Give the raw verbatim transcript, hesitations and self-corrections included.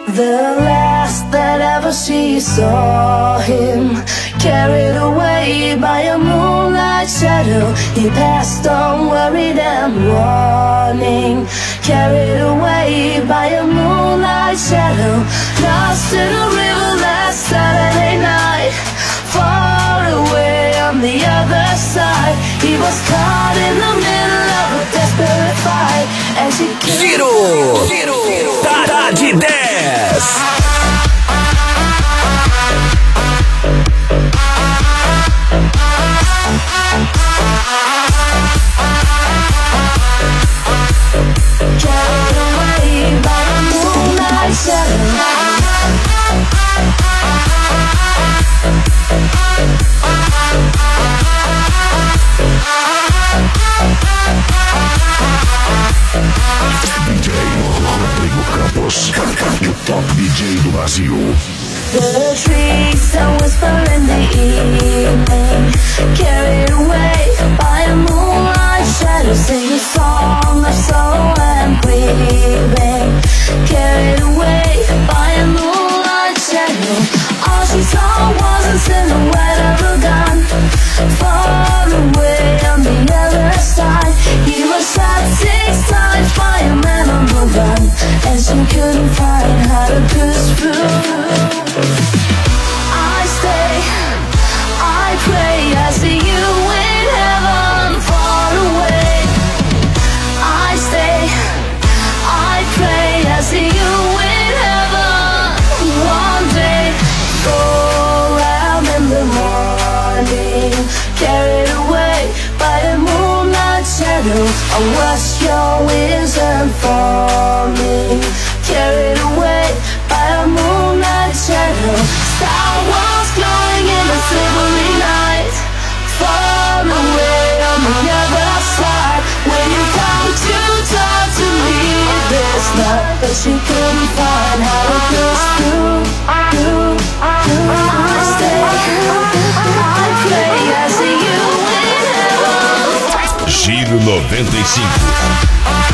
The last that ever she saw him, carried away by a moonlight shadow. He passed on worried and warning, carried away by a moonlight shadow. Lost in a river last Saturday night, far away on the other side. He was caught in the middle of a desperate fight, and she Giro, Giro, Tará de dez. carried away by the moonlight shadow. D J Rodrigo Campos, o top D J do Brasil. The trees that whisper in the evening, carried away by a moonlight shadow. Sing a song of sorrow and grieving, carried away by a moonlight shadow. All she saw was a silhouette of a gun, far away on the other side. He was shot six times by a man on the run, and she couldn't find how to push through. I stay, I pray, I see you in heaven far away. I stay, I pray, I see you in heaven one day. Go around in the morning, carried away by the moonlight shadow. I watch your wisdom for me, carried away by a moonlight shadow. Star was glowing in the silvery night, far away on the other side. When you come to talk to me this night, but she couldn't find how to push through, through, through. I stay, I pray, I see you in heaven. Giro noventa e cinco.